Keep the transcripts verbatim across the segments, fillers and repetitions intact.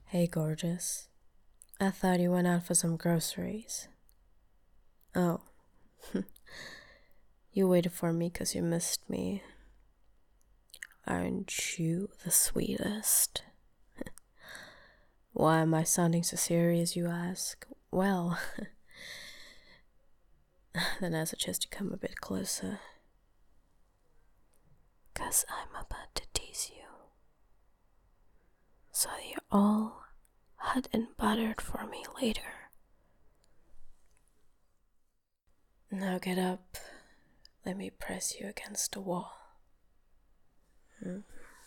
Hey, gorgeous. I thought you went out for some groceries. Oh. You waited for me because you missed me. Aren't you the sweetest? Why am I sounding so serious, you ask? Well, then I suggest you come a bit closer. Because I'm about to tease you. So you're all hot and buttered for me later. Now get up. Let me press you against the wall. Hmm.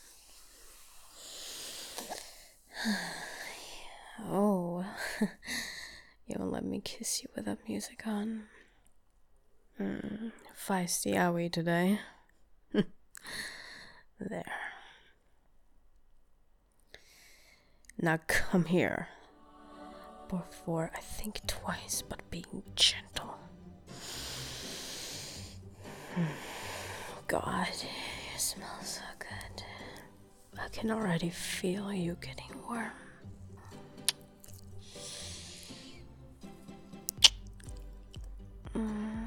Oh, you won't let me kiss you without music on. Hmm. Feisty are we today? There. Now come here. Before I think twice, but being gentle. God, you smell so good. I can already feel you getting warm. Mm.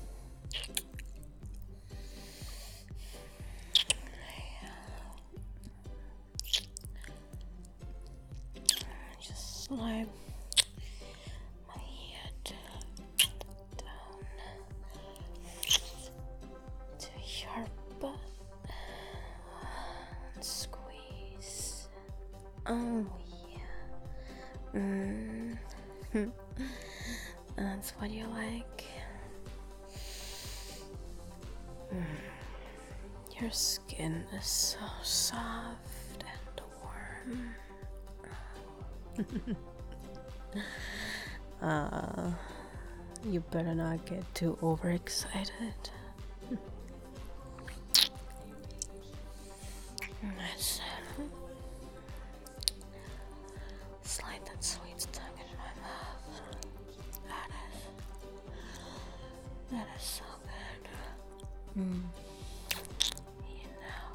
Just slide my head down to your butt and squeeze. Oh yeah. Mm. That's what you like. Mm. Your skin is so soft and warm. uh, you better not get too overexcited. Nice. Slide that sweet tongue in my mouth. That is, that is so good. Mm. You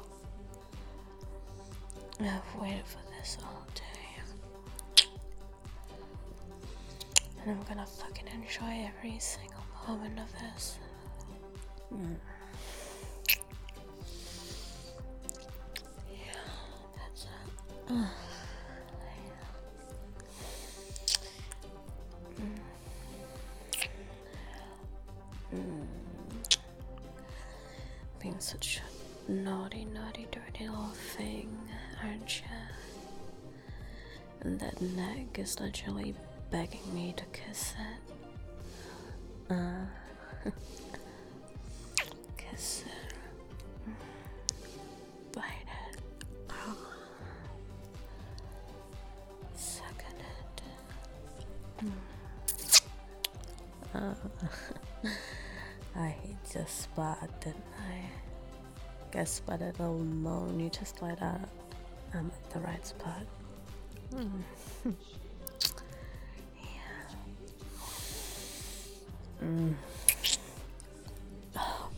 know, I've waited for this all day. And I'm gonna fucking enjoy every single moment of this. Mm. Yeah, that's it. Uh. Mm. Being such a naughty, naughty, dirty little thing, aren't you? And that neck is literally begging me to kiss it. Uh, kiss it. Bite it. Oh. Suck at it. Mm. Uh, I hit the spot, didn't I? Guess by that little moan you just let out, I'm at the right spot. Mm. Yeah. Mm. Oh.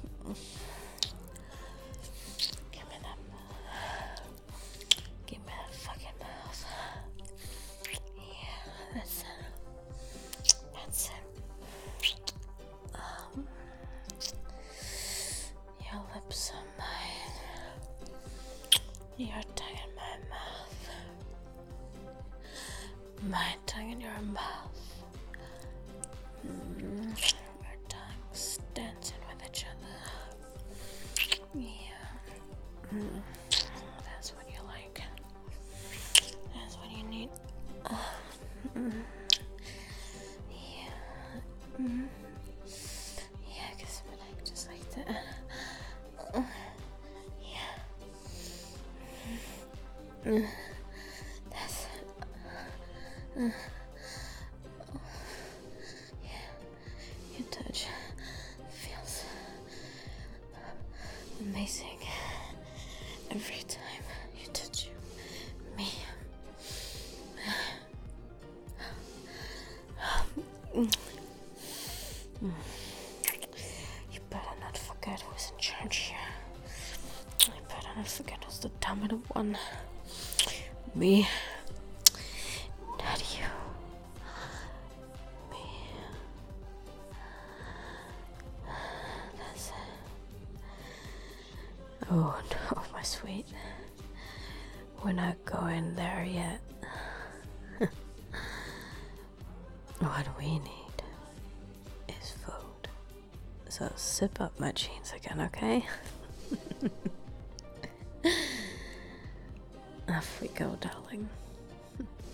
Give me that. Give me that fucking mouth. Yeah, that's it. That's it. Um, your lips are mine. Your tongue in my mouth. My tongue in your mouth. Mm. Our tongues dancing with each other. Yeah. Mm. That's what you like. That's what you need. Uh, mm. Yeah. Mm. Yeah, kiss me like just like that. Uh, yeah. Mm. That's it. Uh, oh. Yeah. Your touch feels amazing every time you touch me. You better not forget who's in charge here. You better not forget who's the dominant one. Me. Oh no, my sweet. We're not going there yet. What we need is food. So sip up my jeans again, okay? Off we go, darling.